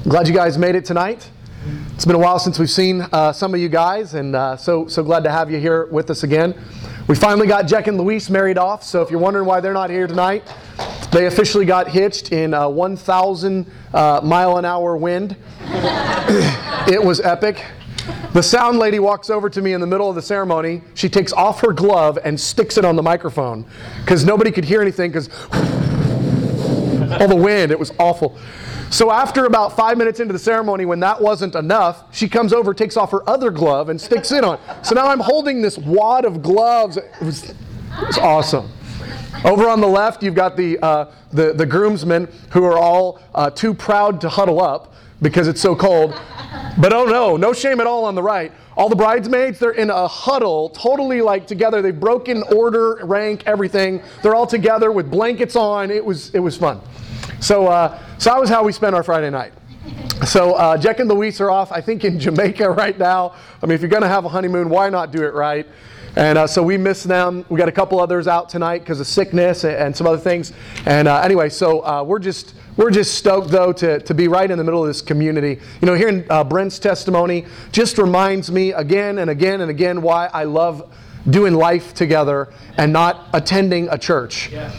Glad you guys made it tonight. It's been a while since we've seen some of you guys, and so glad to have you here with us again. We finally got Jack and Luis married off, so if you're wondering why they're not here tonight, they officially got hitched in a 1,000 mile an hour wind. It was epic. The sound lady walks over to me in the middle of the ceremony. She takes off her glove and sticks it on the microphone because nobody could hear anything because all the wind. It was awful. So after about 5 minutes into the ceremony, when that wasn't enough, she comes over, takes off her other glove, and sticks it on. So now I'm holding this wad of gloves. It was awesome. Over on the left, you've got the groomsmen who are all too proud to huddle up because it's so cold. But oh no shame at all on the right. All the bridesmaids, they're in a huddle, totally like together. They've broken order, rank, everything. They're all together with blankets on. It was fun. So that was how we spent our Friday night. So Jack and Luis are off, I think, in Jamaica right now. I mean, if you're going to have a honeymoon, why not do it right? And so we miss them. We got a couple others out tonight because of sickness and some other things. And anyway, so we're just stoked, though, to be right in the middle of this community. You know, hearing Brent's testimony just reminds me again and again and again why I love doing life together and not attending a church. Yeah.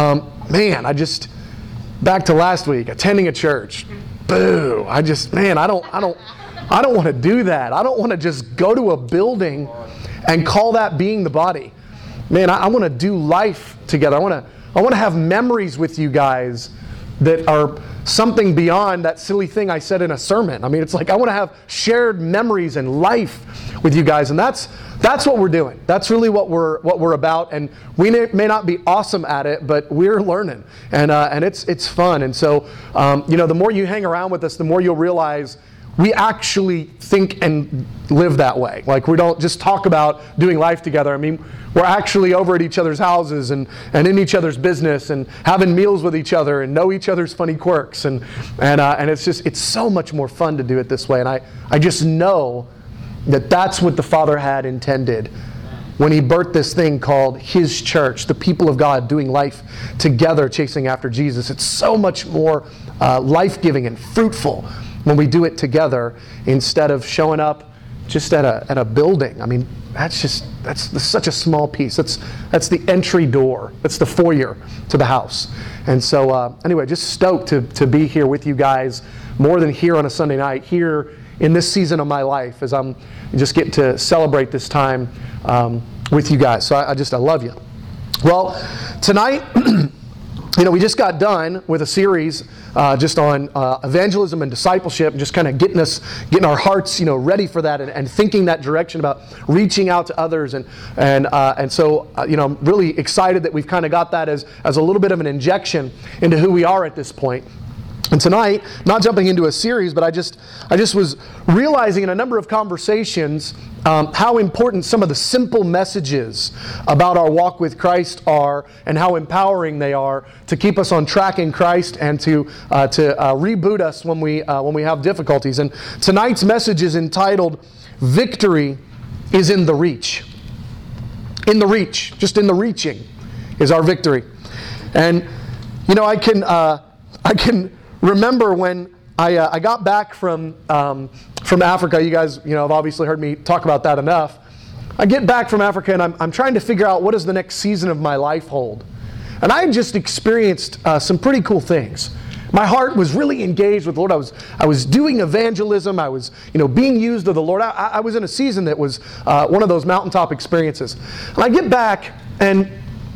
Back to last week, attending a church. Boo! I don't want to do that. I don't want to just go to a building and call that being the body. Man, I want to do life together. I want to have memories with you guys that are something beyond that silly thing I said in a sermon. I mean, it's like I want to have shared memories and life with you guys, and that's what we're doing. That's really what we're about. And we may not be awesome at it, but we're learning, and it's fun. And so, the more you hang around with us, the more you'll realize we actually think and live that way. Like, we don't just talk about doing life together. I mean, we're actually over at each other's houses and in each other's business and having meals with each other and know each other's funny quirks. And it's so much more fun to do it this way. And I just know that that's what the Father had intended when He birthed this thing called His church, the people of God doing life together, chasing after Jesus. It's so much more life-giving and fruitful when we do it together instead of showing up just at a building. I mean, that's such a small piece. That's the entry door. That's the foyer to the house. And so anyway, just stoked to be here with you guys more than here on a Sunday night, here in this season of my life as I'm just getting to celebrate this time with you guys. So I love you. Well, tonight, we just got done with a series just on evangelism and discipleship, and just kind of getting our hearts, ready for that, and thinking that direction about reaching out to others, and so I'm really excited that we've kind of got that as a little bit of an injection into who we are at this point. And tonight, not jumping into a series, but I just was realizing in a number of conversations how important some of the simple messages about our walk with Christ are, and how empowering they are to keep us on track in Christ and to reboot us when we have difficulties. And tonight's message is entitled "Victory is in the Reach." In the reach, just in the reaching, is our victory. And I can remember when I got back from Africa. You guys, have obviously heard me talk about that enough. I get back from Africa and I'm trying to figure out what does the next season of my life hold. And I had just experienced some pretty cool things. My heart was really engaged with the Lord. I was doing evangelism. I was, being used of the Lord. I was in a season that was one of those mountaintop experiences. And I get back and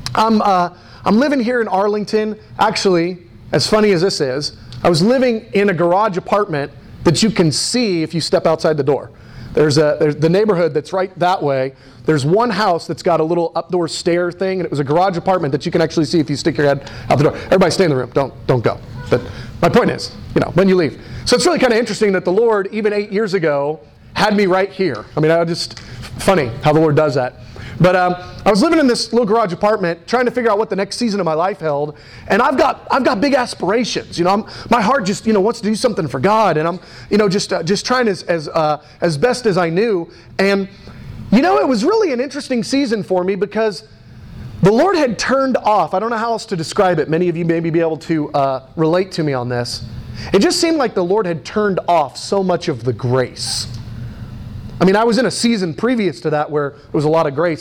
I'm living here in Arlington. Actually, as funny as this is, I was living in a garage apartment that you can see if you step outside the door. There's the neighborhood that's right that way. There's one house that's got a little outdoor stair thing, and it was a garage apartment that you can actually see if you stick your head out the door. Everybody stay in the room. Don't go. But my point is, when you leave. So it's really kind of interesting that the Lord, even 8 years ago, had me right here. I mean, funny how the Lord does that. But I was living in this little garage apartment, trying to figure out what the next season of my life held, and I've got big aspirations. My heart just wants to do something for God, and I'm just trying as best as I knew. And it was really an interesting season for me because the Lord had turned off. I don't know how else to describe it. Many of you maybe be able to relate to me on this. it just seemed like the Lord had turned off so much of the grace. I mean, I was in a season previous to that where there was a lot of grace.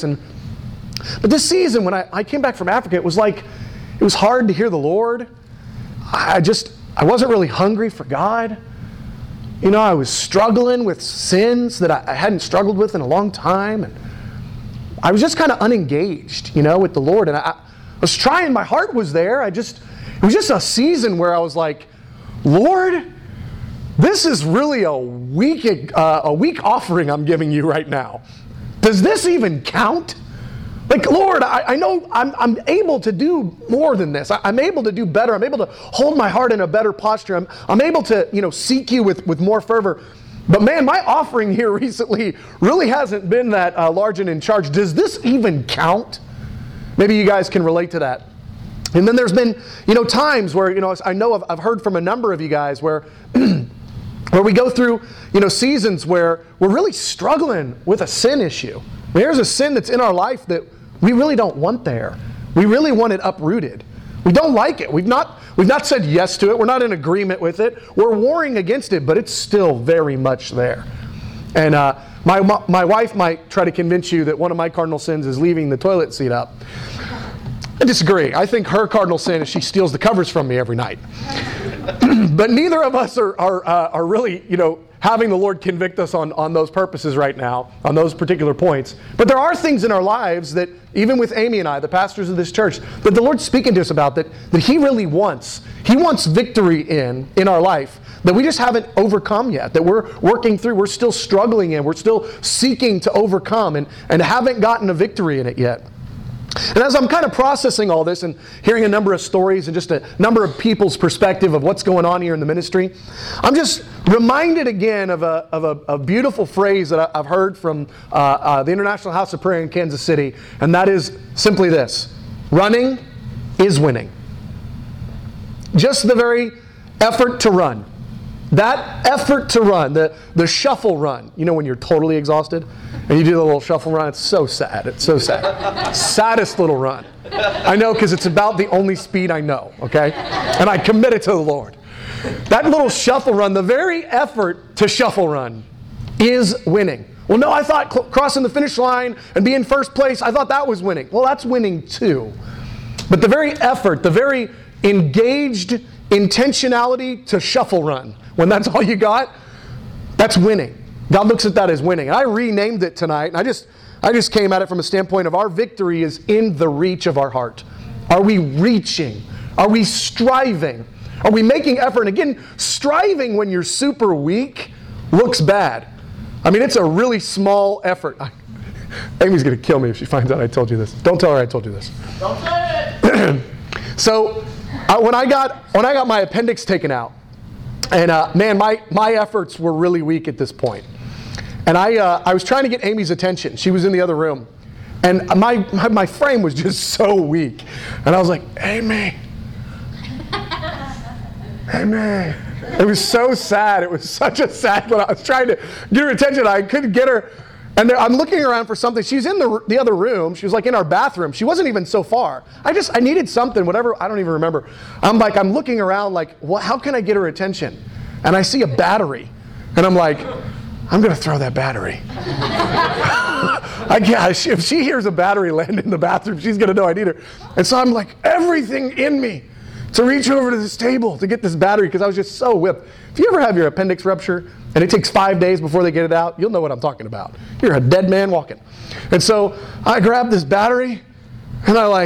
But this season, when I came back from Africa, it was hard to hear the Lord. I wasn't really hungry for God. You know, I was struggling with sins that I hadn't struggled with in a long time. And I was just kind of unengaged, with the Lord. And I was trying, my heart was there. It was just a season where I was like, Lord, this is really a weak offering I'm giving you right now. Does this even count? Like, Lord, I know I'm able to do more than this. I'm able to do better. I'm able to hold my heart in a better posture. I'm able to, seek you with more fervor. But man, my offering here recently really hasn't been that large and in charge. Does this even count? Maybe you guys can relate to that. And then there's been, times where, I know I've heard from a number of you guys where where we go through, seasons where we're really struggling with a sin issue. There's a sin that's in our life that we really don't want there. We really want it uprooted. We don't like it. We've not said yes to it. We're not in agreement with it. We're warring against it, but it's still very much there. And my wife might try to convince you that one of my cardinal sins is leaving the toilet seat up. I disagree. I think her cardinal sin is she steals the covers from me every night. But neither of us are really, having the Lord convict us on those purposes right now, on those particular points. But there are things in our lives that, even with Amy and I, the pastors of this church, that the Lord's speaking to us about that He really wants. He wants victory in our life that we just haven't overcome yet, that we're working through, we're still struggling in, we're still seeking to overcome and haven't gotten a victory in it yet. And as I'm kind of processing all this and hearing a number of stories and just a number of people's perspective of what's going on here in the ministry, I'm just reminded again of a beautiful phrase that I've heard from the International House of Prayer in Kansas City, and that is simply this: running is winning. Just the very effort to run. That effort to run, the shuffle run, when you're totally exhausted and you do the little shuffle run, it's so sad. It's so sad. Saddest little run. I know, because it's about the only speed I know, okay? And I commit it to the Lord. That little shuffle run, the very effort to shuffle run is winning. Well, no, I thought crossing the finish line and being first place, I thought that was winning. Well, that's winning too. But the very effort, the very engaged intentionality to shuffle run, when that's all you got, that's winning. God looks at that as winning. And I renamed it tonight. And I just came at it from a standpoint of our victory is in the reach of our heart. Are we reaching? Are we striving? Are we making effort? And again, striving when you're super weak looks bad. I mean, it's a really small effort. Amy's going to kill me if she finds out I told you this. Don't tell her I told you this. Don't say it! So when I got my appendix taken out, and man, my efforts were really weak at this point. And I was trying to get Amy's attention. She was in the other room. And my frame was just so weak. And I was like, Amy. Amy. It was so sad. It was such a sad when I was trying to get her attention. I couldn't get her. And I'm looking around for something. She's in the other room. She was like in our bathroom. She wasn't even so far. I needed something, whatever. I don't even remember. I'm looking around like, how can I get her attention? And I see a battery. And I'm like, I'm going to throw that battery. If she hears a battery land in the bathroom, she's going to know I need her. And so I'm like, everything in me to reach over to this table to get this battery, because I was just so whipped. If you ever have your appendix rupture and it takes 5 days before they get it out, you'll know what I'm talking about. You're a dead man walking. And so I grabbed this battery and I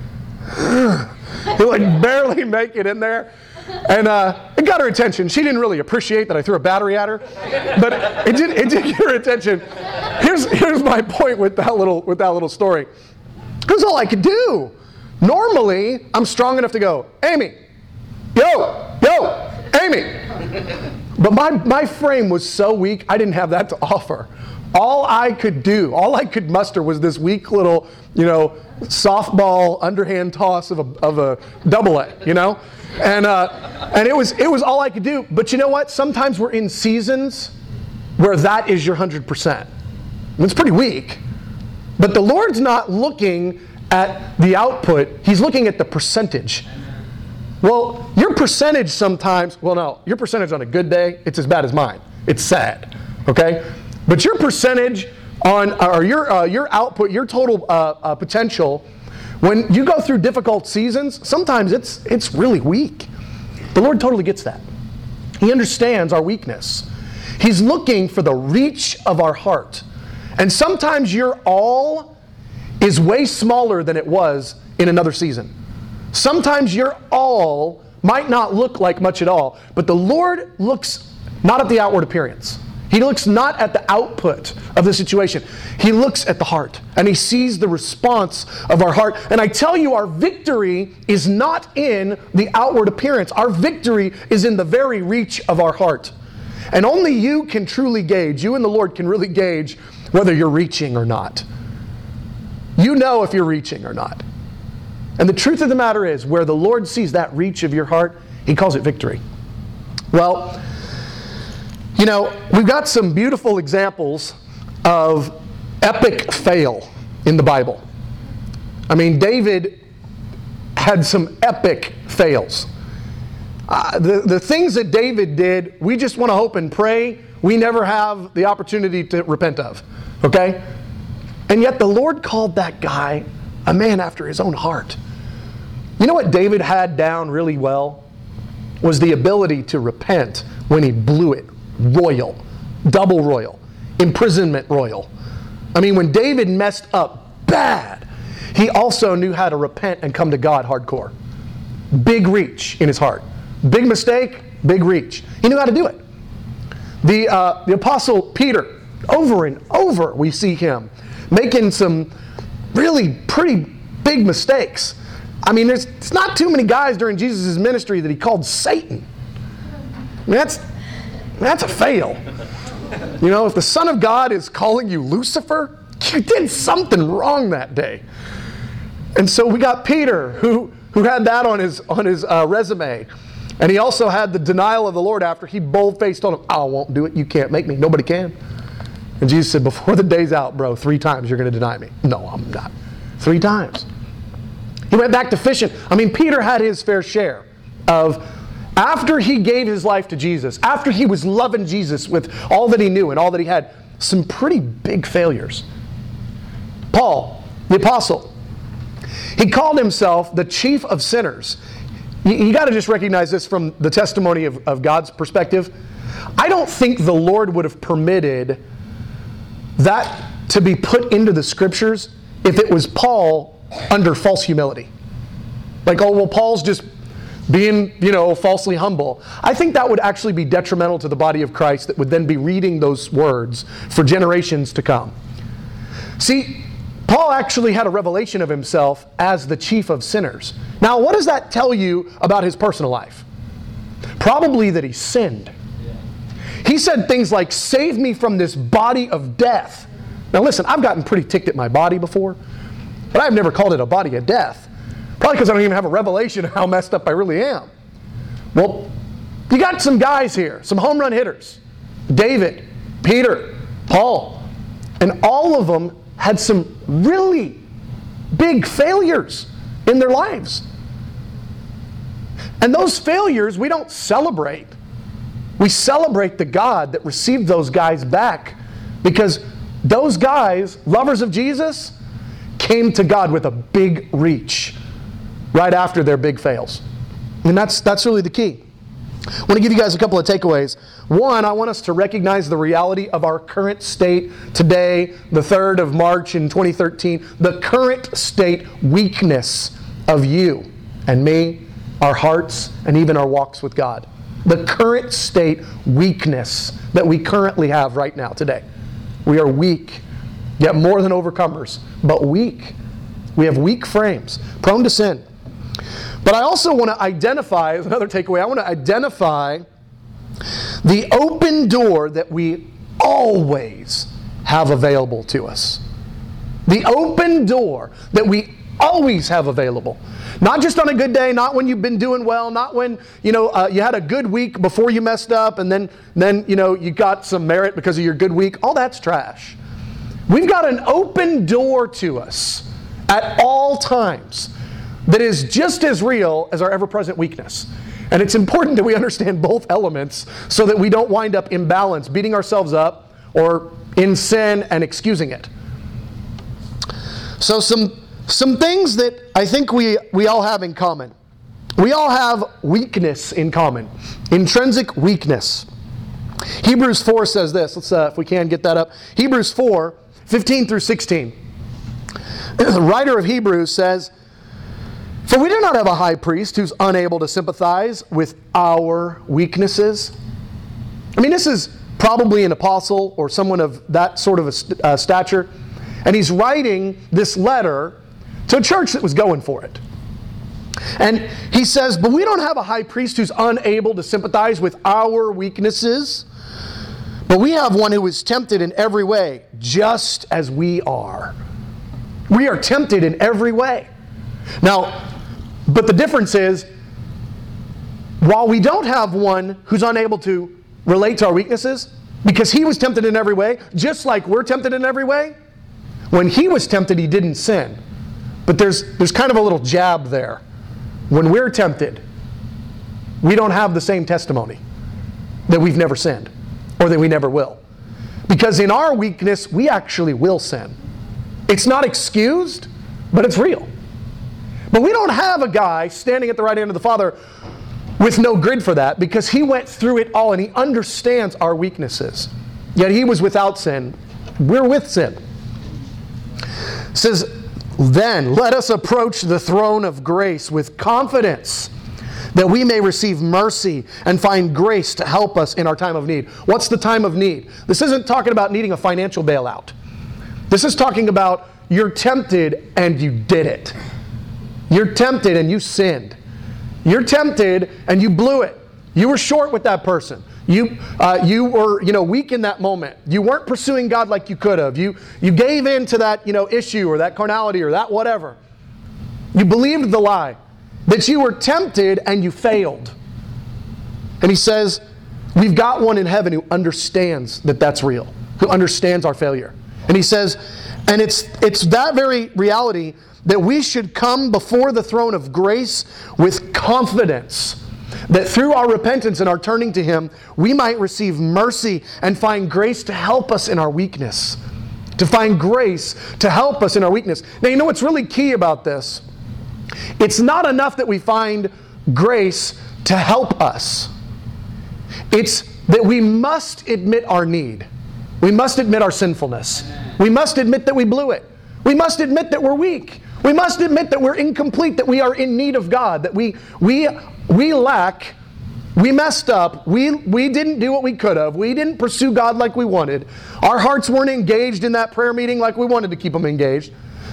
barely make it in there. And it got her attention. She didn't really appreciate that I threw a battery at her, but it did get her attention. Here's my point with that little story. It was all I could do. Normally, I'm strong enough to go, Amy, yo, Amy. But my frame was so weak, I didn't have that to offer. All I could muster was this weak little, softball underhand toss of a double A, And it was all I could do. But you know what? Sometimes we're in seasons where that is your 100%. It's pretty weak. But the Lord's not looking at the output. He's looking at the percentage. Well, your percentage sometimes, well, no, your percentage on a good day, it's as bad as mine. It's sad, okay? But your percentage on, or your output, your total potential, when you go through difficult seasons, sometimes it's really weak. The Lord totally gets that. He understands our weakness. He's looking for the reach of our heart. And sometimes your all is way smaller than it was in another season. Sometimes your all might not look like much at all, but the Lord looks not at the outward appearance. He looks not at the output of the situation. He looks at the heart, and He sees the response of our heart. And I tell you, our victory is not in the outward appearance. Our victory is in the very reach of our heart. And only you can truly gauge, you and the Lord can really gauge whether you're reaching or not. You know if you're reaching or not. And the truth of the matter is, where the Lord sees that reach of your heart, He calls it victory. Well, you know, we've got some beautiful examples of epic fail in the Bible. I mean, David had some epic fails. The things that David did, we just want to hope and pray we never have the opportunity to repent of. Okay? And yet the Lord called that guy a man after His own heart. You know what David had down really well? Was the ability to repent when he blew it. Royal. Double royal. Imprisonment royal. I mean, when David messed up bad, he also knew how to repent and come to God hardcore. Big reach in his heart. Big mistake, big reach. He knew how to do it. The Apostle Peter, over and over we see him making some really pretty big mistakes. I mean, there's not too many guys during Jesus' ministry that He called Satan. I mean, that's a fail. You know, if the Son of God is calling you Lucifer, you did something wrong that day. And so we got Peter, who had that on his resume. And he also had the denial of the Lord after he bold-faced told him, I won't do it. You can't make me. Nobody can. And Jesus said, before the day's out, bro, 3 times you're going to deny me. No, I'm not. 3 times. He went back to fishing. I mean, Peter had his fair share of, after he gave his life to Jesus, after he was loving Jesus with all that he knew and all that he had, some pretty big failures. Paul, the apostle, he called himself the chief of sinners. You got to just recognize this from the testimony of God's perspective. I don't think the Lord would have permitted that to be put into the Scriptures if it was Paul under false humility. Like, oh, well, Paul's just being, falsely humble. I think that would actually be detrimental to the body of Christ that would then be reading those words for generations to come. See, Paul actually had a revelation of himself as the chief of sinners. Now, what does that tell you about his personal life? Probably that he sinned. He said things like, save me from this body of death. Now listen, I've gotten pretty ticked at my body before, but I've never called it a body of death. Probably because I don't even have a revelation of how messed up I really am. Well, you got some guys here, some home run hitters. David, Peter, Paul, and all of them had some really big failures in their lives. And those failures we don't celebrate. We celebrate the God that received those guys back, because those guys, lovers of Jesus, came to God with a big reach right after their big fails. And that's really the key. I want to give you guys a couple of takeaways. One, I want us to recognize the reality of our current state today, the 3rd of March in 2013, the current state weakness of you and me, our hearts, and even our walks with God. The current state weakness that we currently have right now today. We are weak, yet more than overcomers, but weak. We have weak frames, prone to sin. But I also want to identify, as another takeaway, I want to identify the open door that we always have available to us. The open door that we always have available. Not just on a good day, not when you've been doing well, not when you had a good week before you messed up and then you got some merit because of your good week. All that's trash. We've got an open door to us at all times. that is just as real as our ever-present weakness. And it's important that we understand both elements so that we don't wind up imbalanced, beating ourselves up, or in sin and excusing it. So some things that I think we all have in common. We all have weakness in common. Intrinsic weakness. Hebrews 4 says this. Let's, if we can, get that up. Hebrews 4, 15 through 16. The writer of Hebrews says, "For we do not have a high priest who's unable to sympathize with our weaknesses." I mean, this is probably an apostle or someone of that sort of a stature. And he's writing this letter to a church that was going for it. And he says, "But we don't have a high priest who's unable to sympathize with our weaknesses. But we have one who is tempted in every way, just as we are." We are tempted in every way. Now, but the difference is, while we don't have one who's unable to relate to our weaknesses, because he was tempted in every way, just like we're tempted in every way, when he was tempted, he didn't sin. But there's kind of a little jab there. When we're tempted, we don't have the same testimony that we've never sinned or that we never will. Because in our weakness, we actually will sin. It's not excused, but it's real. But we don't have a guy standing at the right hand of the Father with no grid for that, because he went through it all and he understands our weaknesses. Yet he was without sin. We're with sin. It says, "Then let us approach the throne of grace with confidence, that we may receive mercy and find grace to help us in our time of need." What's the time of need? This isn't talking about needing a financial bailout. This is talking about you're tempted and you did it. You're tempted and you sinned. You're tempted and you blew it. You were short with that person. You were weak in that moment. You weren't pursuing God like you could have. You gave in to that issue or that carnality or that whatever. You believed the lie that you were tempted and you failed. And he says, we've got one in heaven who understands that that's real, who understands our failure. And he says, and it's that very reality that we should come before the throne of grace with confidence, that through our repentance and our turning to Him, we might receive mercy and find grace to help us in our weakness. To find grace to help us in our weakness. Now, you know what's really key about this? It's not enough that we find grace to help us. It's that we must admit our need. We must admit our sinfulness. We must admit that we blew it. We must admit that we're weak. We must admit that we're incomplete, that we are in need of God, that we lack, we messed up, we didn't do what we could have, we didn't pursue God like we wanted. Our hearts weren't engaged in that prayer meeting like we wanted to keep them engaged.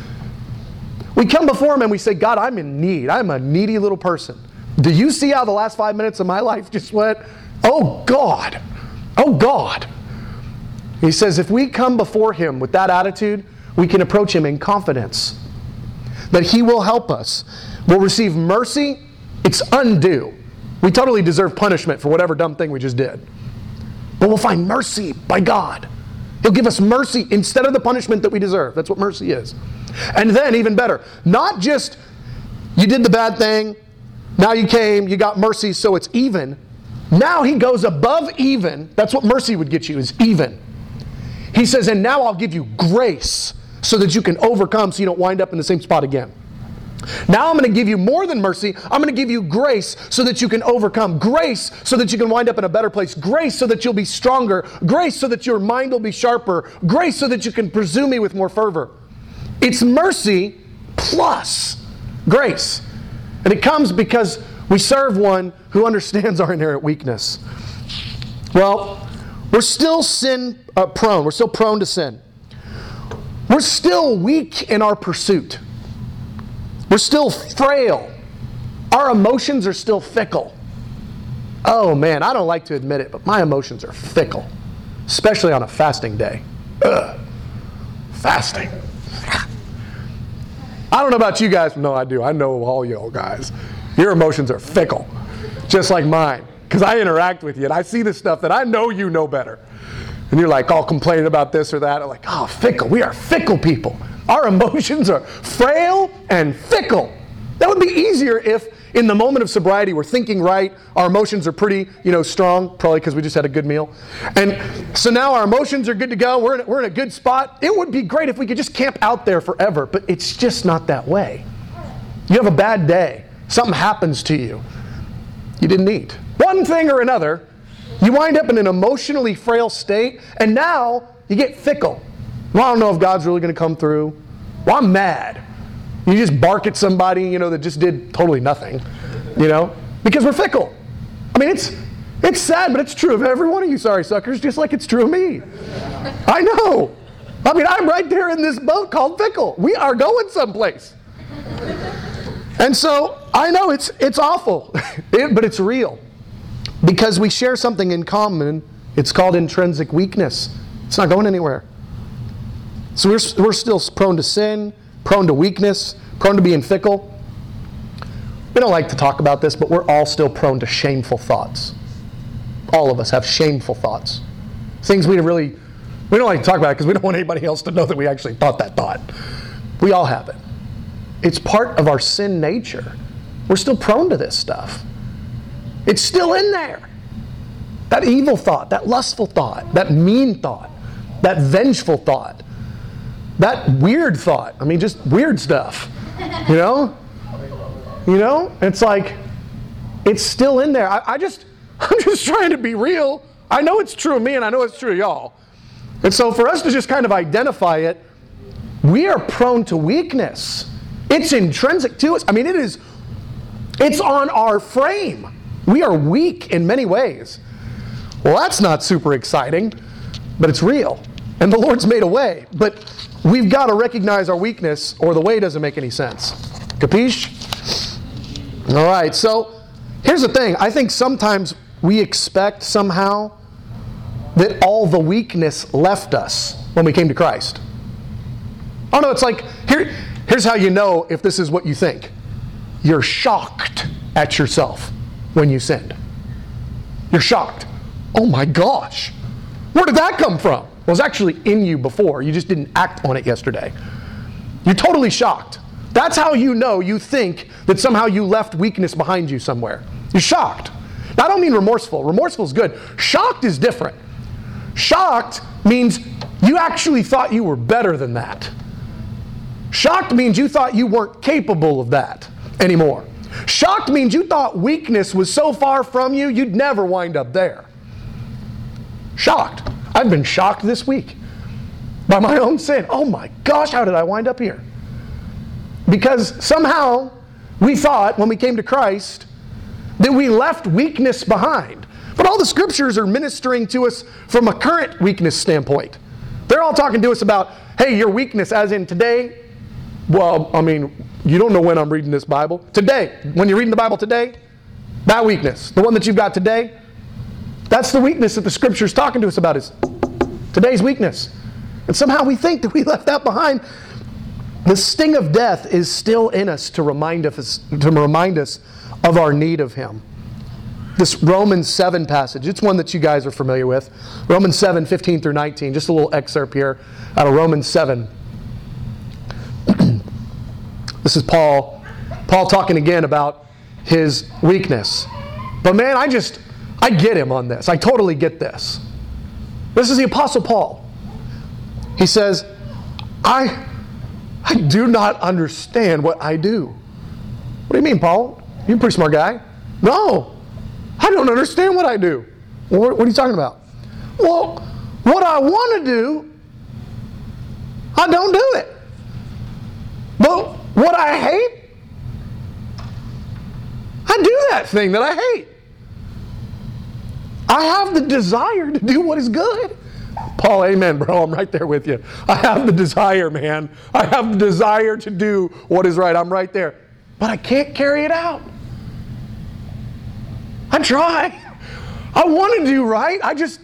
We come before Him and we say, God, I'm in need. I'm a needy little person. Do you see how the last 5 minutes of my life just went? Oh God, oh God. He says if we come before Him with that attitude, we can approach Him in confidence that He will help us. We'll receive mercy. It's undue. We totally deserve punishment for whatever dumb thing we just did. But we'll find mercy by God. He'll give us mercy instead of the punishment that we deserve. That's what mercy is. And then, even better, not just you did the bad thing, now you came, you got mercy, so it's even. Now He goes above even. That's what mercy would get you, is even. He says, and now I'll give you grace so that you can overcome so you don't wind up in the same spot again. Now I'm going to give you more than mercy. I'm going to give you grace so that you can overcome. Grace so that you can wind up in a better place. Grace so that you'll be stronger. Grace so that your mind will be sharper. Grace so that you can pursue me with more fervor. It's mercy plus grace. And it comes because we serve one who understands our inherent weakness. Well, we're still sin prone. We're still prone to sin. We're still weak in our pursuit. We're still frail. Our emotions are still fickle. Oh man, I don't like to admit it, but my emotions are fickle. Especially on a fasting day. Ugh. Fasting. I don't know about you guys. No, I do. I know all y'all guys. Your emotions are fickle. Just like mine. Because I interact with you and I see the stuff that I know you know better. And you're like all complaining about this or that. I'm like, oh, fickle. We are fickle people. Our emotions are frail and fickle. That would be easier if in the moment of sobriety we're thinking right, our emotions are pretty, strong, probably because we just had a good meal. And so now our emotions are good to go, we're in a good spot. It would be great if we could just camp out there forever, but it's just not that way. You have a bad day, something happens to you, you didn't eat. One thing or another, you wind up in an emotionally frail state, and now you get fickle. Well, I don't know if God's really going to come through. Well, I'm mad. You just bark at somebody, that just did totally nothing, because we're fickle. I mean, it's sad, but it's true of every one of you sorry suckers, just like it's true of me. I know. I mean, I'm right there in this boat called fickle. We are going someplace. And so, I know it's awful, but it's real. Because we share something in common, it's called intrinsic weakness. It's not going anywhere. So we're still prone to sin, prone to weakness, prone to being fickle. We don't like to talk about this, but we're all still prone to shameful thoughts. All of us have shameful thoughts. Things we don't like to talk about because we don't want anybody else to know that we actually thought that thought. We all have it. It's part of our sin nature. We're still prone to this stuff. It's still in there. That evil thought, that lustful thought, that mean thought, that vengeful thought, that weird thought. I mean, just weird stuff. It's like, it's still in there. I'm just trying to be real. I know it's true of me and I know it's true of y'all. And so for us to just kind of identify it, we are prone to weakness. It's intrinsic to us. I mean, it's on our frame. We are weak in many ways. Well, that's not super exciting, but it's real. And the Lord's made a way. But we've got to recognize our weakness or the way doesn't make any sense. Capiche? All right, so here's the thing. I think sometimes we expect somehow that all the weakness left us when we came to Christ. Oh no, it's like, here's how you know if this is what you think. You're shocked at yourself when you sinned. You're shocked. Oh my gosh, where did that come from? Well, it was actually in you before. You just didn't act on it yesterday. You're totally shocked. That's how you think that somehow you left weakness behind you somewhere. You're shocked. Now, I don't mean remorseful. Remorseful is good. Shocked is different. Shocked means you actually thought you were better than that. Shocked means you thought you weren't capable of that anymore. Shocked means you thought weakness was so far from you, you'd never wind up there. Shocked. I've been shocked this week by my own sin. Oh my gosh, how did I wind up here? Because somehow we thought when we came to Christ that we left weakness behind. But all the scriptures are ministering to us from a current weakness standpoint. They're all talking to us about, hey, your weakness as in today. Well, I mean, you don't know when I'm reading this Bible. Today, when you're reading the Bible today, that weakness, the one that you've got today, that's the weakness that the Scripture's talking to us about, is today's weakness. And somehow we think that we left that behind. The sting of death is still in us to remind us of our need of Him. This Romans 7 passage, it's one that you guys are familiar with. Romans 7, 15 through 19, just a little excerpt here out of Romans 7. This is Paul talking again about his weakness. But man, I get him on this. I totally get this. This is the Apostle Paul. He says, I do not understand what I do. What do you mean, Paul? You're a pretty smart guy. No, I don't understand what I do. Well, what are you talking about? Well, what I want to do, I don't do it. But what I hate, I do that thing that I hate. I have the desire to do what is good. Paul, amen, bro. I'm right there with you. I have the desire, man. I have the desire to do what is right. I'm right there. But I can't carry it out. I try. I want to do right. I just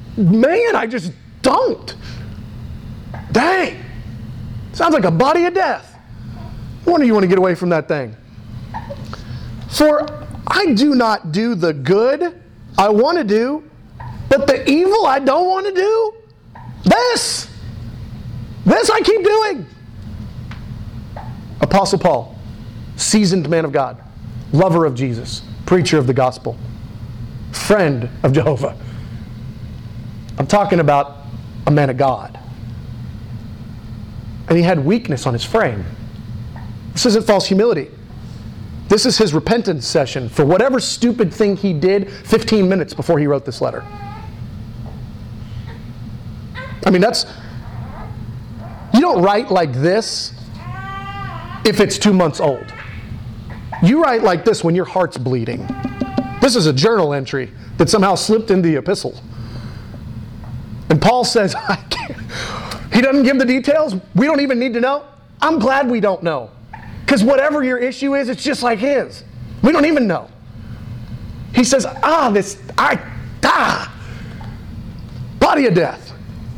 don't. Dang. Sounds like a body of death. No wonder you want to get away from that thing. For I do not do the good I want to do, but the evil I don't want to do, this I keep doing. Apostle Paul, seasoned man of God, lover of Jesus, preacher of the gospel, friend of Jehovah. I'm talking about a man of God. And he had weakness on his frame. This isn't false humility. This is his repentance session for whatever stupid thing he did 15 minutes before he wrote this letter. I mean, you don't write like this if it's 2 months old. You write like this when your heart's bleeding. This is a journal entry that somehow slipped into the epistle. And Paul says, he doesn't give the details. We don't even need to know. I'm glad we don't know. Because whatever your issue is, it's just like his. We don't even know. He says, body of death.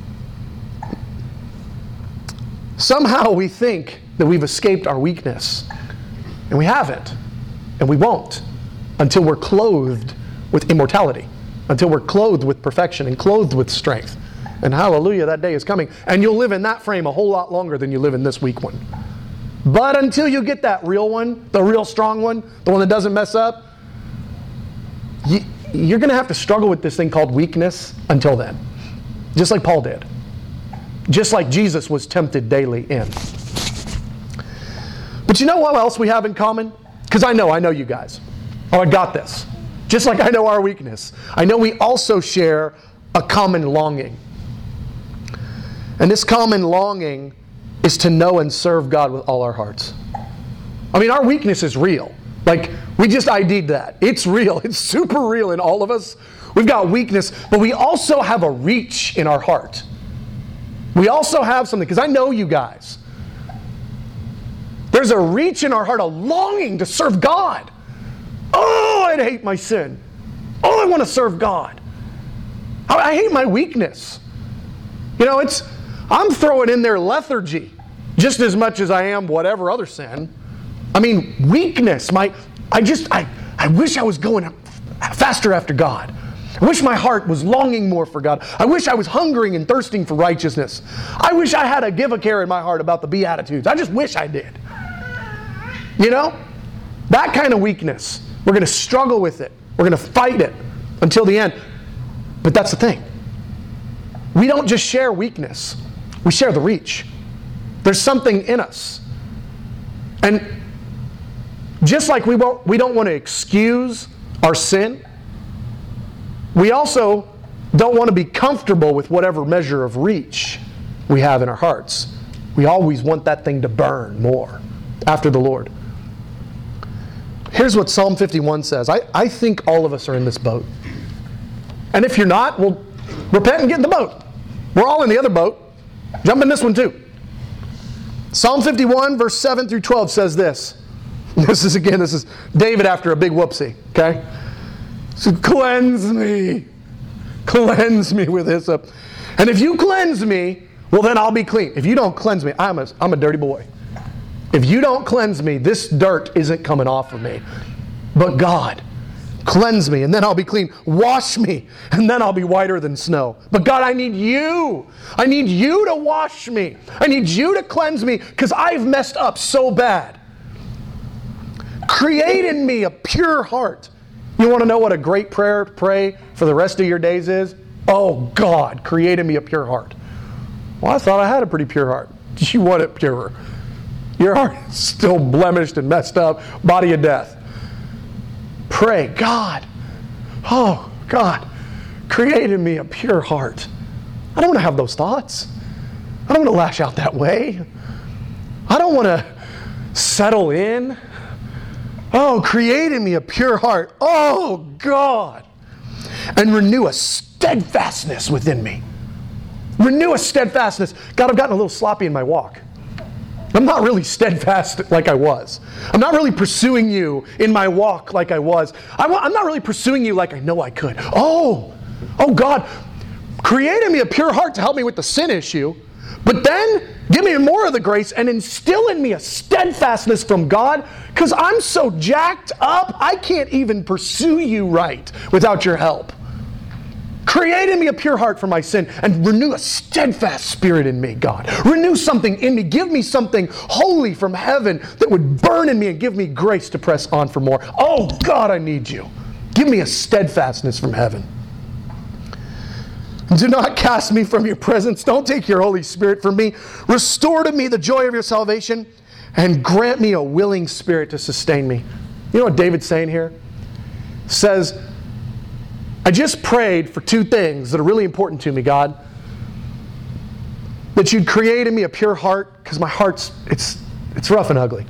Somehow we think that we've escaped our weakness. And we haven't. And we won't until we're clothed with immortality. Until we're clothed with perfection and clothed with strength. And hallelujah, that day is coming. And you'll live in that frame a whole lot longer than you live in this weak one. But until you get that real one, the real strong one, the one that doesn't mess up, you're going to have to struggle with this thing called weakness until then. Just like Paul did. Just like Jesus was tempted daily in. But you know what else we have in common? Because I know you guys. Oh, I got this. Just like I know our weakness. I know we also share a common longing. And this common longing is to know and serve God with all our hearts. I mean, our weakness is real. Like, we just ID'd that. It's real. It's super real in all of us. We've got weakness, but we also have a reach in our heart. We also have something, because I know you guys. There's a reach in our heart, a longing to serve God. Oh, I hate my sin. Oh, I want to serve God. I hate my weakness. You know, I'm throwing in there lethargy just as much as I am whatever other sin. I mean, weakness. I wish I was going faster after God. I wish my heart was longing more for God. I wish I was hungering and thirsting for righteousness. I wish I had a give a care in my heart about the Beatitudes. I just wish I did. You know? That kind of weakness. We're going to struggle with it. We're going to fight it until the end. But that's the thing. We don't just share weakness. We share the reach. There's something in us. And just like we don't want to excuse our sin, we also don't want to be comfortable with whatever measure of reach we have in our hearts. We always want that thing to burn more after the Lord. Here's what Psalm 51 says. I think all of us are in this boat. And if you're not, well, repent and get in the boat. We're all in the other boat. Jump in this one too. Psalm 51 verse 7 through 12 says this. This is David after a big whoopsie. Okay? So cleanse me with hyssop. And if you cleanse me, well then I'll be clean. If you don't cleanse me, I'm a dirty boy. If you don't cleanse me, this dirt isn't coming off of me. But God, cleanse me, and then I'll be clean. Wash me, and then I'll be whiter than snow. But God, I need you. I need you to wash me. I need you to cleanse me, because I've messed up so bad. Create in me a pure heart. You want to know what a great prayer to pray for the rest of your days is? Oh God, create in me a pure heart. Well, I thought I had a pretty pure heart. You want it purer. Your heart is still blemished and messed up, body of death. Pray, God, oh God, create in me a pure heart. I don't want to have those thoughts. I don't want to lash out that way. I don't want to settle in. Oh, create in me a pure heart. Oh God. And renew a steadfastness within me. Renew a steadfastness. God, I've gotten a little sloppy in my walk. I'm not really steadfast like I was. I'm not really pursuing you in my walk like I was. I'm not really pursuing you like I know I could. Oh God, create in me a pure heart to help me with the sin issue, but then give me more of the grace and instill in me a steadfastness from God, because I'm so jacked up, I can't even pursue you right without your help. Create in me a pure heart for my sin and renew a steadfast spirit in me, God. Renew something in me. Give me something holy from heaven that would burn in me and give me grace to press on for more. Oh, God, I need you. Give me a steadfastness from heaven. Do not cast me from your presence. Don't take your Holy Spirit from me. Restore to me the joy of your salvation and grant me a willing spirit to sustain me. You know what David's saying here? He says, I just prayed for two things that are really important to me, God. That you'd create in me a pure heart, because my heart's, it's rough and ugly.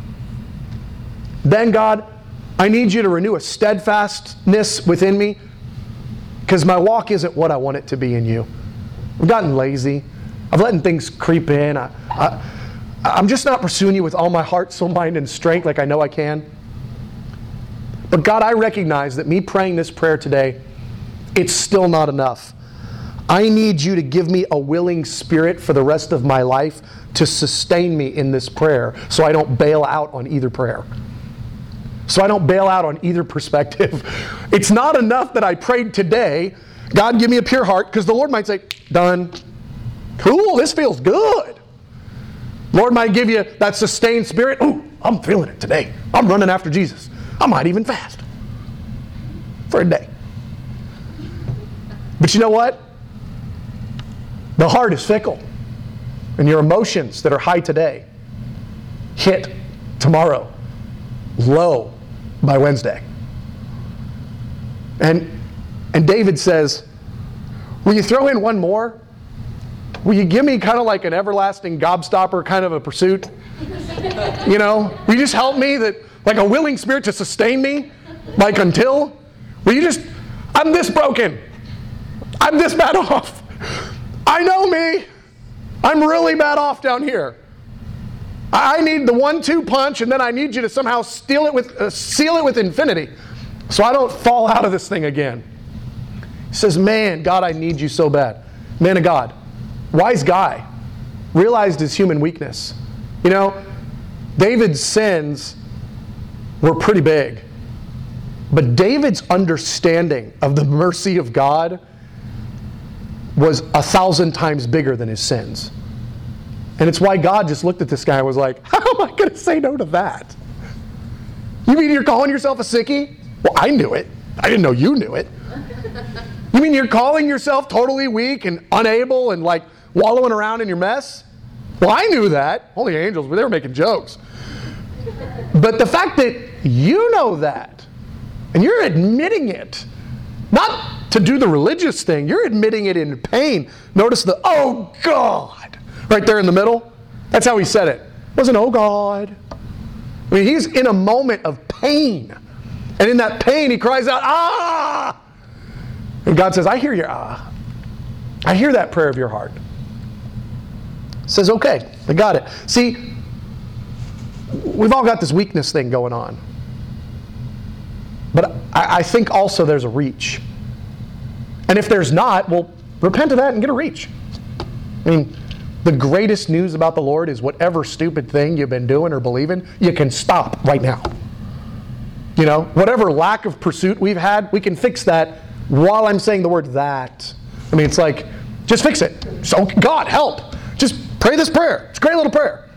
Then, God, I need you to renew a steadfastness within me, because my walk isn't what I want it to be in you. I've gotten lazy. I've letting things creep in. I'm just not pursuing you with all my heart, soul, mind, and strength like I know I can. But God, I recognize that me praying this prayer today, it's still not enough. I need you to give me a willing spirit for the rest of my life to sustain me in this prayer so I don't bail out on either prayer. So I don't bail out on either perspective. It's not enough that I prayed today, God, give me a pure heart, because the Lord might say, done. Cool, this feels good. Lord might give you that sustained spirit. Ooh, I'm feeling it today. I'm running after Jesus. I might even fast for a day. But you know what? The heart is fickle. And your emotions that are high today hit tomorrow low by Wednesday. And David says, will you throw in one more? Will you give me kind of like an everlasting gobstopper kind of a pursuit? You know, will you just help me that like a willing spirit to sustain me? Like until? Will you just, I'm this broken. I'm this bad off. I know me. I'm really bad off down here. I need the 1-2 punch, and then I need you to somehow seal it with infinity so I don't fall out of this thing again. He says, man, God, I need you so bad. Man of God, wise guy, realized his human weakness. You know, David's sins were pretty big. But David's understanding of the mercy of God was 1,000 times bigger than his sins. And it's why God just looked at this guy and was like, how am I going to say no to that? You mean you're calling yourself a sickie? Well, I knew it. I didn't know you knew it. You mean you're calling yourself totally weak and unable and like wallowing around in your mess? Well, I knew that. Only angels, they were making jokes. But the fact that you know that, and you're admitting it, not to do the religious thing, you're admitting it in pain. Notice the, oh God, right there in the middle. That's how he said it. It wasn't, oh God. I mean, he's in a moment of pain. And in that pain, he cries out, ah! And God says, I hear your ah. I hear that prayer of your heart. Says, okay, I got it. See, we've all got this weakness thing going on. But I think also there's a reach. And if there's not, well, repent of that and get a reach. I mean, the greatest news about the Lord is whatever stupid thing you've been doing or believing, you can stop right now. You know, whatever lack of pursuit we've had, we can fix that while I'm saying the word that. I mean, it's like, just fix it. So, God, help. Just pray this prayer. It's a great little prayer.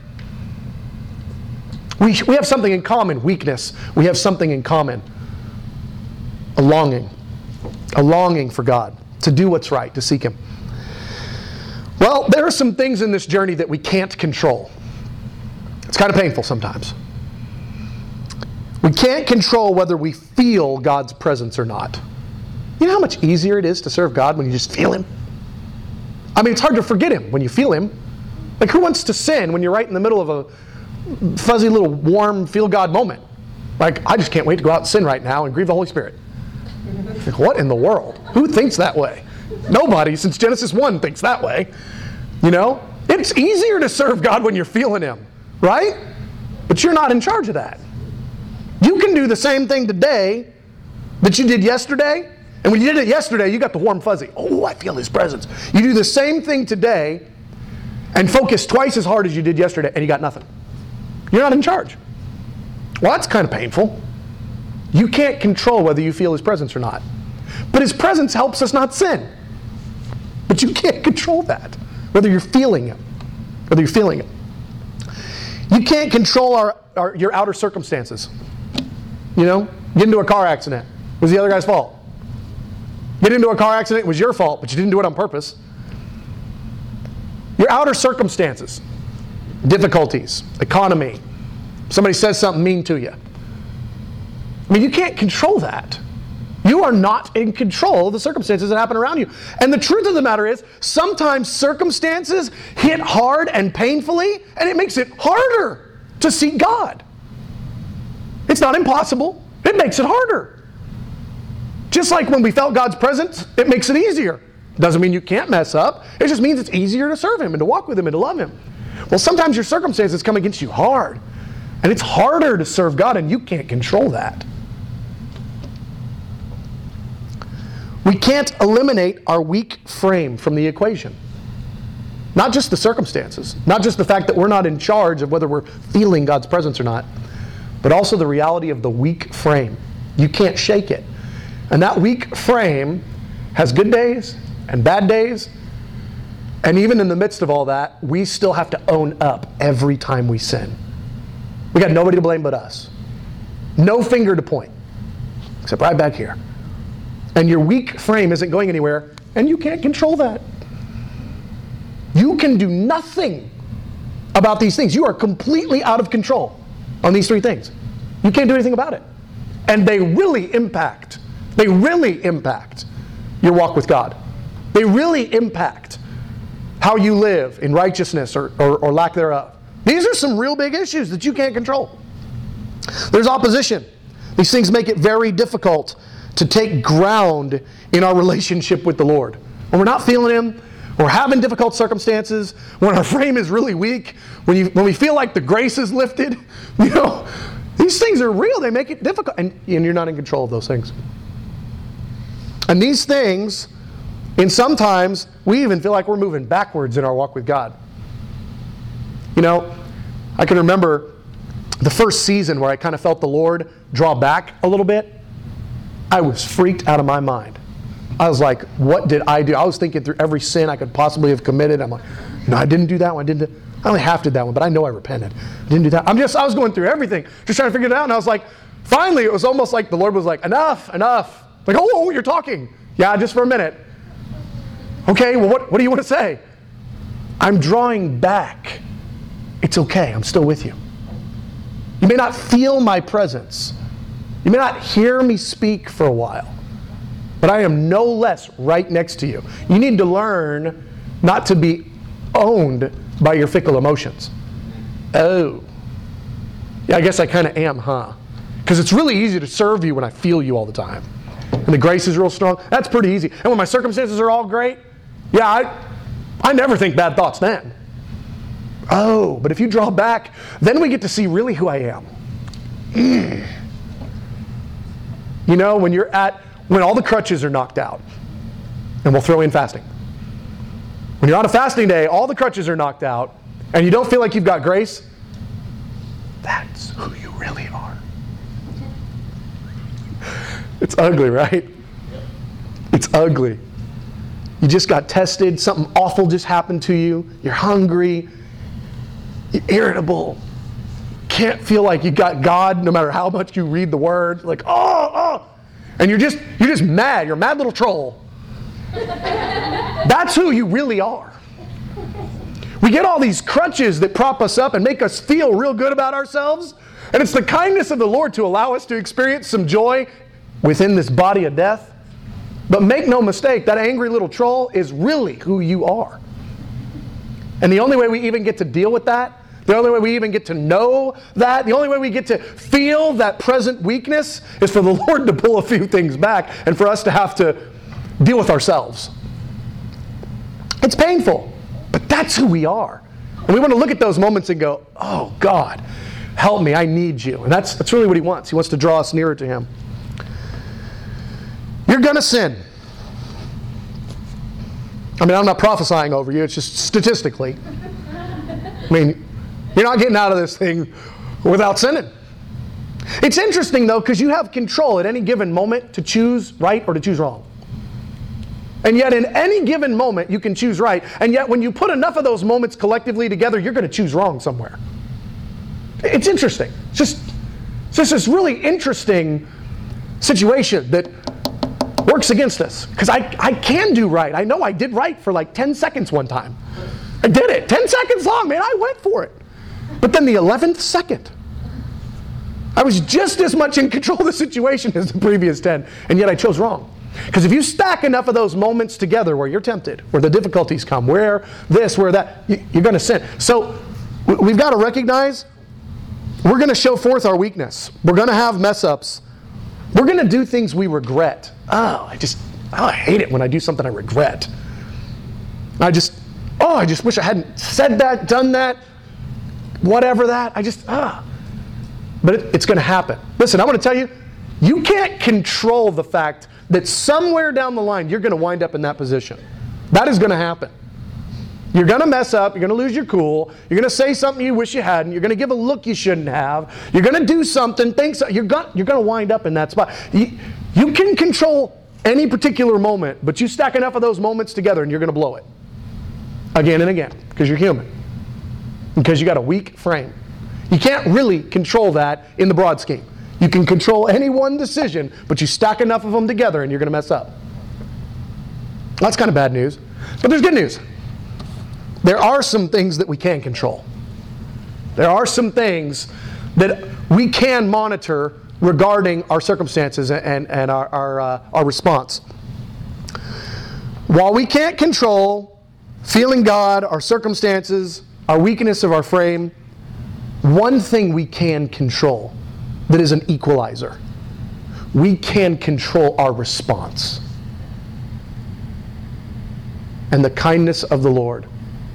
We have something in common, weakness. We have something in common, a longing for God, to do what's right, to seek Him. Well, there are some things in this journey that we can't control. It's kind of painful sometimes. We can't control whether we feel God's presence or not. You know how much easier it is to serve God when you just feel Him? I mean, it's hard to forget Him when you feel Him. Like, who wants to sin when you're right in the middle of a fuzzy little warm feel God moment? Like, I just can't wait to go out and sin right now and grieve the Holy Spirit. Like, what in the world? Who thinks that way? Nobody since Genesis 1 thinks that way. You know? It's easier to serve God when you're feeling Him, right? But you're not in charge of that. You can do the same thing today that you did yesterday, and when you did it yesterday, you got the warm fuzzy. Oh, I feel His presence. You do the same thing today and focus twice as hard as you did yesterday, and you got nothing. You're not in charge. Well, that's kind of painful. You can't control whether you feel His presence or not. But His presence helps us not sin. But you can't control that, whether you're feeling it. Whether you're feeling it. You can't control your outer circumstances. You know, get into a car accident. It was the other guy's fault. Get into a car accident, it was your fault, but you didn't do it on purpose. Your outer circumstances, difficulties, economy, somebody says something mean to you. I mean, you can't control that. You are not in control of the circumstances that happen around you. And the truth of the matter is, sometimes circumstances hit hard and painfully, and it makes it harder to seek God. It's not impossible. It makes it harder. Just like when we felt God's presence, it makes it easier. Doesn't mean you can't mess up. It just means it's easier to serve Him and to walk with Him and to love Him. Well, sometimes your circumstances come against you hard. And it's harder to serve God, and you can't control that. We can't eliminate our weak frame from the equation. Not just the circumstances. Not just the fact that we're not in charge of whether we're feeling God's presence or not. But also the reality of the weak frame. You can't shake it. And that weak frame has good days and bad days. And even in the midst of all that, we still have to own up every time we sin. We got nobody to blame but us. No finger to point. Except right back here. And your weak frame isn't going anywhere, and you can't control that. You can do nothing about these things. You are completely out of control on these three things. You can't do anything about it. And they really impact your walk with God. They really impact how you live in righteousness or lack thereof. These are some real big issues that you can't control. There's opposition. These things make it very difficult to take ground in our relationship with the Lord. When we're not feeling Him, we're having difficult circumstances, when our frame is really weak, when we feel like the grace is lifted, you know, these things are real. They make it difficult. And you're not in control of those things. And these things, and sometimes we even feel like we're moving backwards in our walk with God. You know, I can remember the first season where I kind of felt the Lord draw back a little bit. I was freaked out of my mind. I was like, what did I do? I was thinking through every sin I could possibly have committed. I'm like, no, I didn't do that one. I only half did that one, but I know I repented. I didn't do that. I was going through everything, just trying to figure it out. And I was like, finally, it was almost like the Lord was like, enough. Like, oh, you're talking. Yeah, just for a minute. Okay, well, what do you want to say? I'm drawing back. It's okay. I'm still with you. You may not feel my presence. You may not hear me speak for a while. But I am no less right next to you. You need to learn not to be owned by your fickle emotions. Oh. Yeah, I guess I kind of am, huh? Because it's really easy to serve you when I feel you all the time. And the grace is real strong. That's pretty easy. And when my circumstances are all great, yeah, I never think bad thoughts then. Oh, but if you draw back, then we get to see really who I am. You know, when all the crutches are knocked out, and we'll throw in fasting. When you're on a fasting day, all the crutches are knocked out, and you don't feel like you've got grace, that's who you really are. It's ugly, right? It's ugly. You just got tested, something awful just happened to you, you're hungry, you're irritable, can't feel like you got God no matter how much you read the Word, like, oh. And you're just mad. You're a mad little troll. That's who you really are. We get all these crutches that prop us up and make us feel real good about ourselves. And it's the kindness of the Lord to allow us to experience some joy within this body of death. But make no mistake, that angry little troll is really who you are. And the only way we even get to deal with that, the only way we even get to know that, the only way we get to feel that present weakness is for the Lord to pull a few things back and for us to have to deal with ourselves. It's painful, but that's who we are. And we want to look at those moments and go, oh God, help me, I need you. And that's really what He wants. He wants to draw us nearer to Him. You're going to sin. I mean, I'm not prophesying over you, it's just statistically. I mean, you're not getting out of this thing without sinning. It's interesting, though, because you have control at any given moment to choose right or to choose wrong. And yet, in any given moment, you can choose right. And yet, when you put enough of those moments collectively together, you're going to choose wrong somewhere. It's interesting. It's just this really interesting situation that works against us. Because I can do right. I know I did right for like 10 seconds one time. I did it. 10 seconds long, man. I went for it. But then the 11th second, I was just as much in control of the situation as the previous 10. And yet I chose wrong. Because if you stack enough of those moments together where you're tempted, where the difficulties come, where this, where that, you're going to sin. So we've got to recognize we're going to show forth our weakness. We're going to have mess ups. We're going to do things we regret. I hate it when I do something I regret. I just wish I hadn't said that, done that, whatever that. But it's going to happen. Listen, I want to tell you, you can't control the fact that somewhere down the line you're going to wind up in that position. That is going to happen. You're going to mess up. You're going to lose your cool. You're going to say something you wish you hadn't. You're going to give a look you shouldn't have. You're going to do something. You're going to wind up in that spot. You can control any particular moment, but you stack enough of those moments together and you're going to blow it. Again and again, because you're human. Because you got a weak frame. You can't really control that in the broad scheme. You can control any one decision, but you stack enough of them together and you're going to mess up. That's kind of bad news. But there's good news. There are some things that we can control. There are some things that we can monitor regarding our circumstances and our response. While we can't control feeling God, our circumstances, our weakness of our frame, one thing we can control that is an equalizer. We can control our response. And the kindness of the Lord.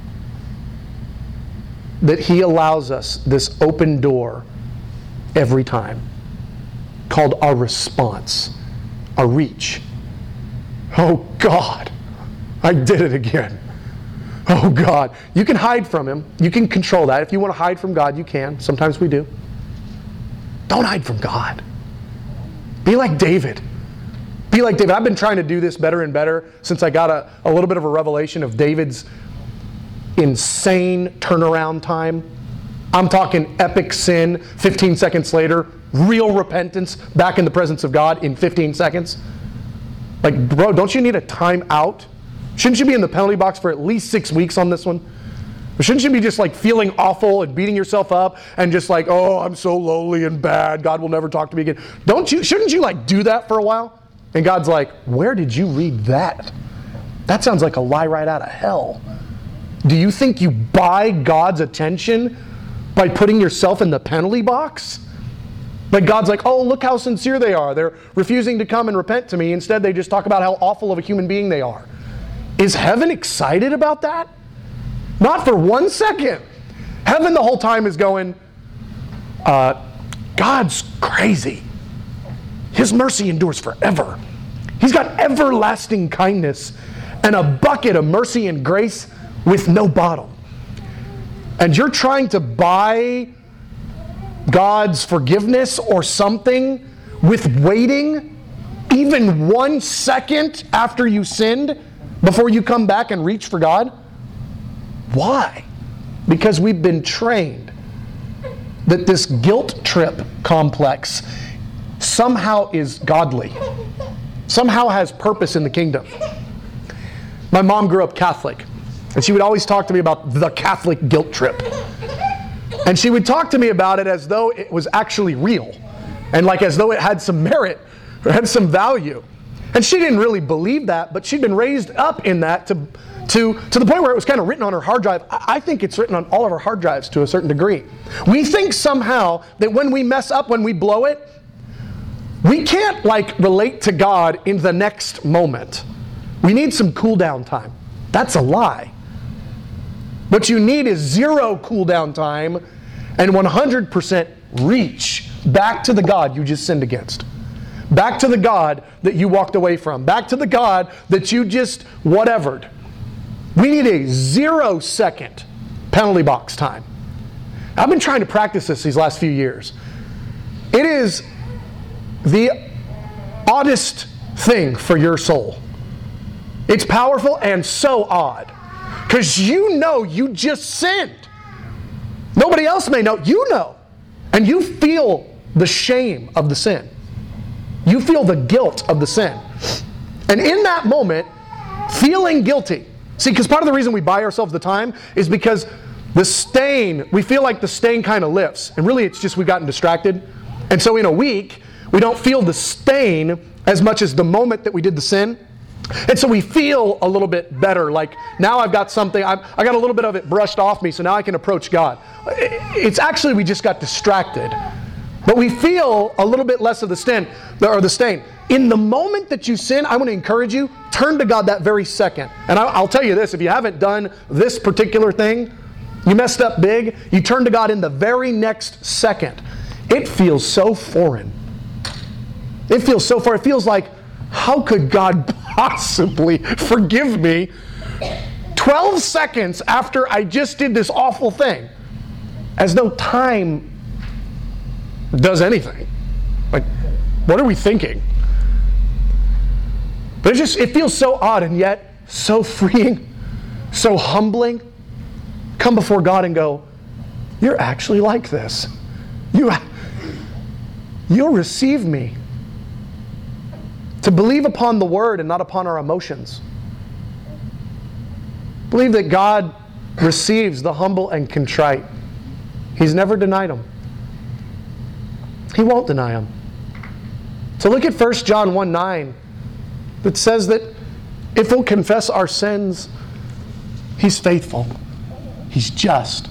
That He allows us this open door every time. Called our response. Our reach. Oh God, I did it again. Oh God. You can hide from Him. You can control that. If you want to hide from God, you can. Sometimes we do. Don't hide from God. Be like David. Be like David. I've been trying to do this better and better since I got a little bit of a revelation of David's insane turnaround time. I'm talking epic sin, 15 seconds later, real repentance, back in the presence of God in 15 seconds. Like, bro, don't you need a time out? Shouldn't you be in the penalty box for at least 6 weeks on this one? Or shouldn't you be just like feeling awful and beating yourself up and just like, oh, I'm so lowly and bad, God will never talk to me again. Shouldn't you like do that for a while? And God's like, where did you read that? That sounds like a lie right out of hell. Do you think you buy God's attention by putting yourself in the penalty box? Like God's like, oh, look how sincere they are. They're refusing to come and repent to me. Instead, they just talk about how awful of a human being they are. Is heaven excited about that? Not for 1 second. Heaven the whole time is going, God's crazy. His mercy endures forever. He's got everlasting kindness and a bucket of mercy and grace with no bottom. And you're trying to buy God's forgiveness or something with waiting even 1 second after you sinned before you come back and reach for God? Why? Because we've been trained that this guilt trip complex somehow is godly, somehow has purpose in the kingdom. My mom grew up Catholic, and she would always talk to me about the Catholic guilt trip. And she would talk to me about it as though it was actually real, and like as though it had some merit or had some value. And she didn't really believe that, but she'd been raised up in that to the point where it was kind of written on her hard drive. I think it's written on all of our hard drives to a certain degree. We think somehow that when we mess up, when we blow it, we can't like relate to God in the next moment. We need some cool down time. That's a lie. What you need is 0 cool down time and 100% reach back to the God you just sinned against. Back to the God that you walked away from. Back to the God that you just whatevered. We need a 0 second penalty box time. I've been trying to practice this these last few years. It is the oddest thing for your soul. It's powerful and so odd. Because you know you just sinned. Nobody else may know. You know. And you feel the shame of the sin. You feel the guilt of the sin. And in that moment, feeling guilty. See, because part of the reason we buy ourselves the time is because the stain, we feel like the stain kind of lifts. And really it's just we've gotten distracted. And so in a week, we don't feel the stain as much as the moment that we did the sin. And so we feel a little bit better, like now I've got something, I got a little bit of it brushed off me, so now I can approach God. It's actually we just got distracted. But we feel a little bit less of the stain. In the moment that you sin, I want to encourage you, turn to God that very second. And I'll tell you this, if you haven't done this particular thing, you messed up big, you turn to God in the very next second. It feels so foreign. It feels so foreign. It feels like, how could God possibly forgive me 12 seconds after I just did this awful thing? As though time does anything. Like, what are we thinking? But it feels so odd and yet so freeing, so humbling. Come before God and go, you're actually like this. You'll receive me. To believe upon the Word and not upon our emotions. Believe that God receives the humble and contrite. He's never denied them. He won't deny them. So look at 1 John 1:9 that says that if we'll confess our sins, He's faithful. He's just.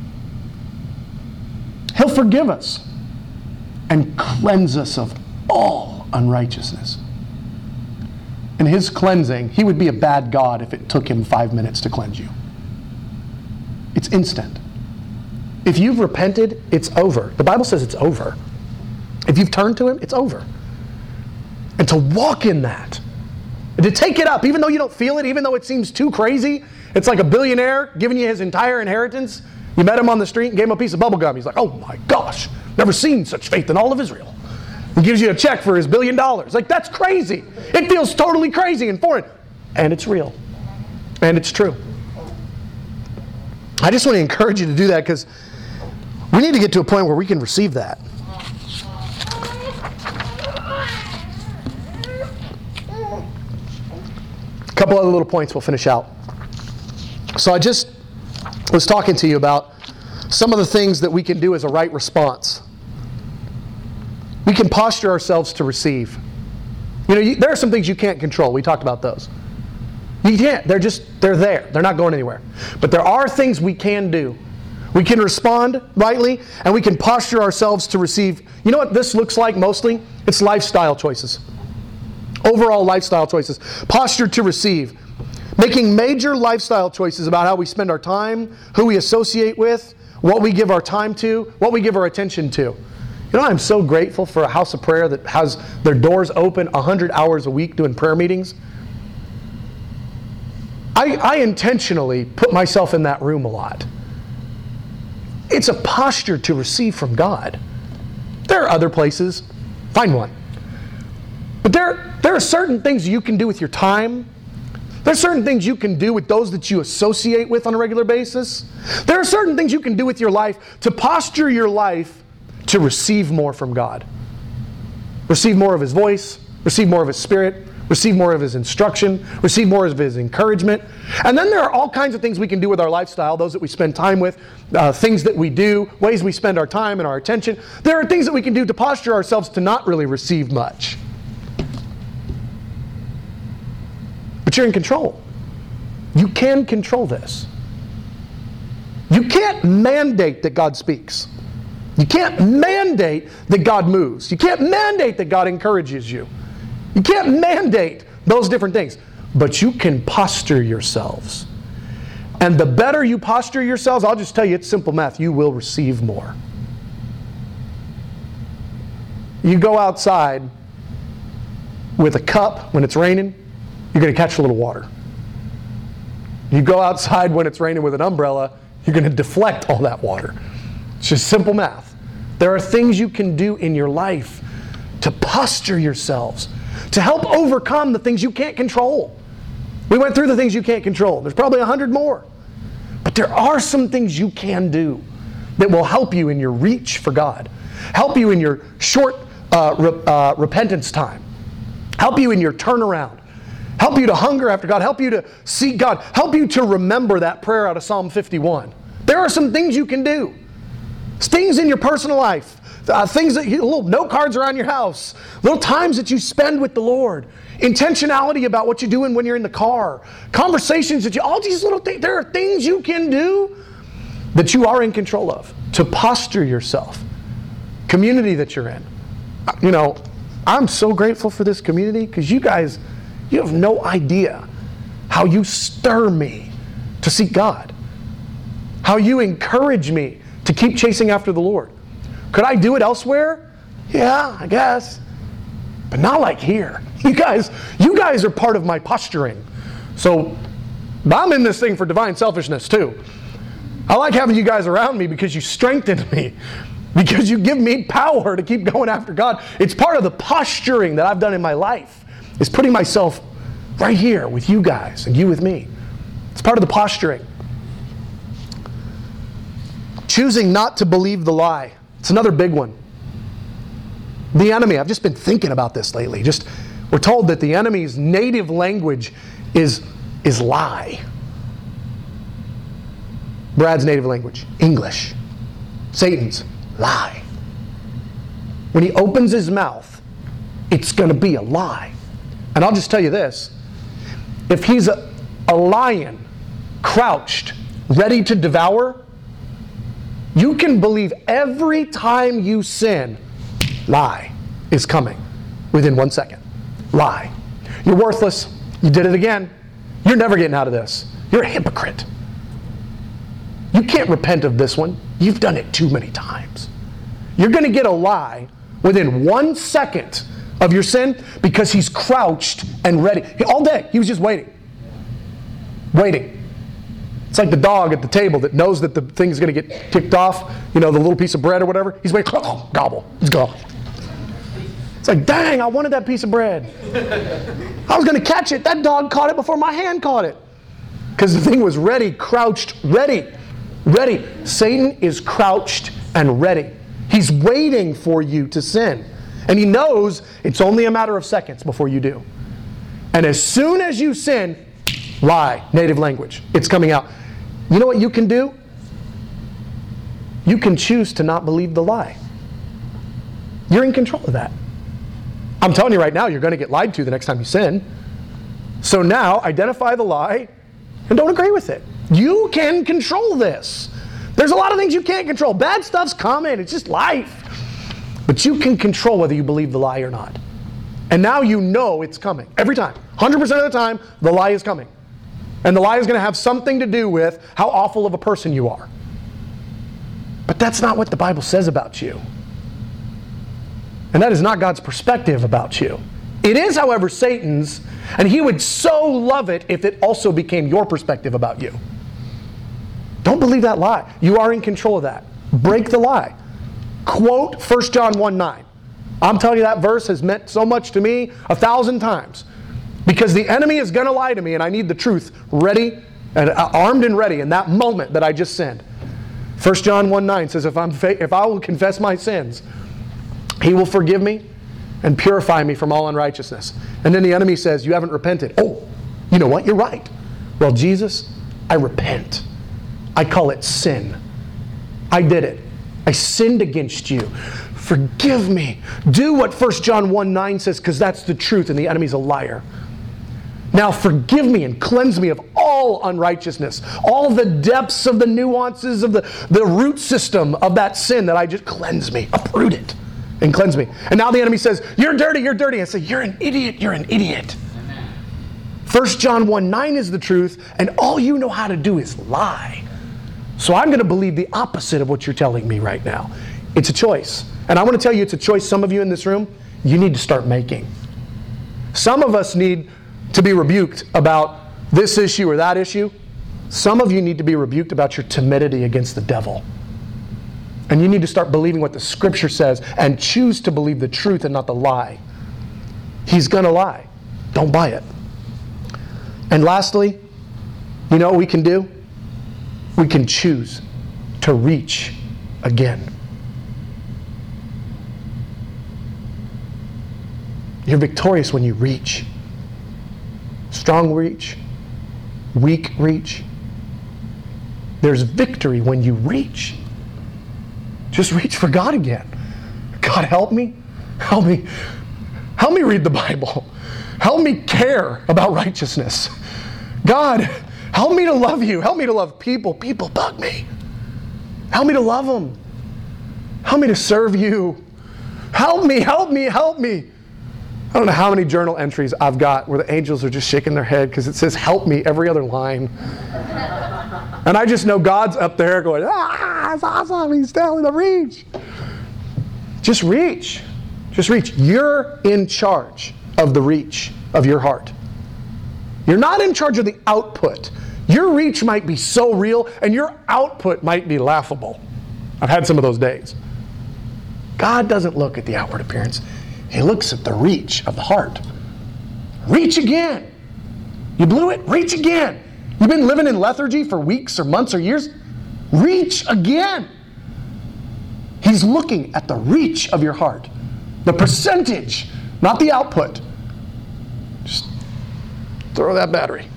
He'll forgive us and cleanse us of all unrighteousness. In His cleansing, He would be a bad God if it took Him 5 minutes to cleanse you. It's instant. If you've repented, it's over. The Bible says it's over. If you've turned to Him, it's over. And to walk in that, and to take it up, even though you don't feel it, even though it seems too crazy, it's like a billionaire giving you his entire inheritance. You met him on the street and gave him a piece of bubble gum. He's like, oh my gosh, never seen such faith in all of Israel. He gives you a check for his $1 billion. Like, that's crazy. It feels totally crazy and foreign. And it's real. And it's true. I just want to encourage you to do that because we need to get to a point where we can receive that. A couple other little points we'll finish out. So I just was talking to you about some of the things that we can do as a right response. We can posture ourselves to receive. You know, there are some things you can't control. We talked about those. You can't. They're there. They're not going anywhere. But there are things we can do. We can respond rightly, and we can posture ourselves to receive. You know what this looks like mostly? It's lifestyle choices. Overall lifestyle choices. Posture to receive. Making major lifestyle choices about how we spend our time, who we associate with, what we give our time to, what we give our attention to. You know, I'm so grateful for a house of prayer that has their doors open 100 hours a week doing prayer meetings. I intentionally put myself in that room a lot. It's a posture to receive from God. There are other places. Find one. But there are certain things you can do with your time. There are certain things you can do with those that you associate with on a regular basis. There are certain things you can do with your life to posture your life to receive more from God. Receive more of His voice, receive more of His Spirit, receive more of His instruction, receive more of His encouragement. And then there are all kinds of things we can do with our lifestyle, those that we spend time with, things that we do, ways we spend our time and our attention. There are things that we can do to posture ourselves to not really receive much. But you're in control. You can control this. You can't mandate that God speaks. You can't mandate that God moves. You can't mandate that God encourages you. You can't mandate those different things. But you can posture yourselves. And the better you posture yourselves, I'll just tell you, it's simple math. You will receive more. You go outside with a cup when it's raining, you're going to catch a little water. You go outside when it's raining with an umbrella, you're going to deflect all that water. It's just simple math. There are things you can do in your life to posture yourselves, to help overcome the things you can't control. We went through the things you can't control. There's probably 100 more. But there are some things you can do that will help you in your reach for God, help you in your short repentance time, help you in your turnaround, help you to hunger after God, help you to seek God, help you to remember that prayer out of Psalm 51. There are some things you can do. Things in your personal life, things that little note cards around your house, little times that you spend with the Lord, intentionality about what you're doing when you're in the car, conversations that all these little things, there are things you can do that you are in control of to posture yourself. Community that you're in. You know, I'm so grateful for this community because you guys, you have no idea how you stir me to seek God, how you encourage me to keep chasing after the Lord. Could I do it elsewhere? Yeah, I guess. But not like here. You guys are part of my posturing. So I'm in this thing for divine selfishness too. I like having you guys around me because you strengthen me, because you give me power to keep going after God. It's part of the posturing that I've done in my life, is putting myself right here with you guys and you with me. It's part of the posturing. Choosing not to believe the lie. It's another big one. The enemy, I've just been thinking about this lately. We're told that the enemy's native language is lie. Brad's native language, English. Satan's, lie. When he opens his mouth, it's going to be a lie. And I'll just tell you this. If he's a lion crouched, ready to devour, you can believe every time you sin, lie is coming within 1 second. Lie. You're worthless. You did it again. You're never getting out of this. You're a hypocrite. You can't repent of this one. You've done it too many times. You're going to get a lie within 1 second of your sin because he's crouched and ready. All day, he was just waiting. Waiting. It's like the dog at the table that knows that the thing's going to get kicked off, you know, the little piece of bread or whatever. He's waiting, gobble, it's gone. It's like, dang, I wanted that piece of bread. I was going to catch it. That dog caught it before my hand caught it. Because the thing was ready, crouched, ready. Ready. Satan is crouched and ready. He's waiting for you to sin. And he knows it's only a matter of seconds before you do. And as soon as you sin, lie, native language, it's coming out. You know what you can do? You can choose to not believe the lie. You're in control of that. I'm telling you right now, you're going to get lied to the next time you sin. So now, identify the lie and don't agree with it. You can control this. There's a lot of things you can't control. Bad stuff's coming. It's just life. But you can control whether you believe the lie or not. And now you know it's coming. Every time. 100% of the time, the lie is coming. And the lie is going to have something to do with how awful of a person you are. But that's not what the Bible says about you. And that is not God's perspective about you. It is, however, Satan's, and he would so love it if it also became your perspective about you. Don't believe that lie. You are in control of that. Break the lie. Quote 1 John 1:9. I'm telling you, that verse has meant so much to me 1,000 times. Because the enemy is going to lie to me, and I need the truth ready, and armed and ready in that moment that I just sinned. 1 John 1:9 says, if I will confess my sins, he will forgive me and purify me from all unrighteousness. And then the enemy says, you haven't repented. Oh, you know what? You're right. Well, Jesus, I repent. I call it sin. I did it. I sinned against you. Forgive me. Do what 1 John 1:9 says, because that's the truth, and the enemy's a liar. Now forgive me and cleanse me of all unrighteousness, all the depths of the nuances of the root system of that sin that I just cleanse me, uproot it, and cleanse me. And now the enemy says, you're dirty, you're dirty. I say, you're an idiot, you're an idiot. 1 John 1:9 is the truth, and all you know how to do is lie. So I'm going to believe the opposite of what you're telling me right now. It's a choice. And I want to tell you, it's a choice some of you in this room, you need to start making. Some of us need to be rebuked about this issue or that issue. Some of you need to be rebuked about your timidity against the devil. And you need to start believing what the Scripture says and choose to believe the truth and not the lie. He's going to lie. Don't buy it. And lastly, you know what we can do? We can choose to reach again. You're victorious when you reach. Strong reach. Weak reach. There's victory when you reach. Just reach for God again. God, help me. Help me. Help me read the Bible. Help me care about righteousness. God, help me to love you. Help me to love people. People bug me. Help me to love them. Help me to serve you. Help me, help me, help me. I don't know how many journal entries I've got where the angels are just shaking their head because it says help me every other line. And I just know God's up there going, it's awesome. He's telling me to reach. Just reach. Just reach. You're in charge of the reach of your heart. You're not in charge of the output. Your reach might be so real and your output might be laughable. I've had some of those days. God doesn't look at the outward appearance. He looks at the reach of the heart. Reach again. You blew it? Reach again. You've been living in lethargy for weeks or months or years? Reach again. He's looking at the reach of your heart. The percentage, not the output. Just throw that battery.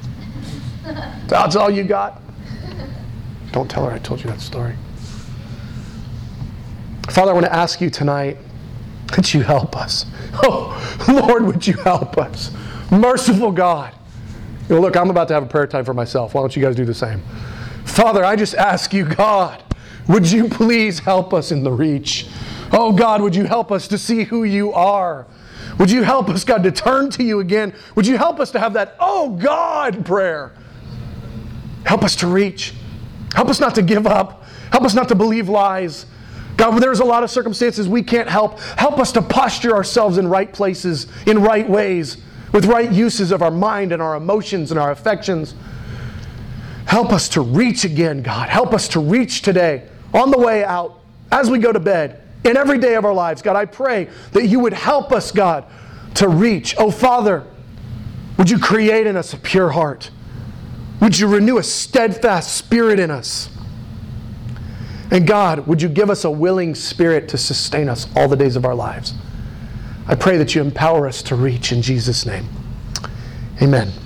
That's all you got? Don't tell her I told you that story. Father, I want to ask you tonight, would you help us? Oh, Lord, would you help us? Merciful God. You know, look, I'm about to have a prayer time for myself. Why don't you guys do the same? Father, I just ask you, God, would you please help us in the reach? Oh, God, would you help us to see who you are? Would you help us, God, to turn to you again? Would you help us to have that, oh, God, prayer? Help us to reach. Help us not to give up. Help us not to believe lies. God, there's a lot of circumstances we can't help. Help us to posture ourselves in right places, in right ways, with right uses of our mind and our emotions and our affections. Help us to reach again, God. Help us to reach today, on the way out, as we go to bed, in every day of our lives. God, I pray that you would help us, God, to reach. Oh, Father, would you create in us a pure heart? Would you renew a steadfast spirit in us? And God, would you give us a willing spirit to sustain us all the days of our lives? I pray that you empower us to reach in Jesus' name. Amen.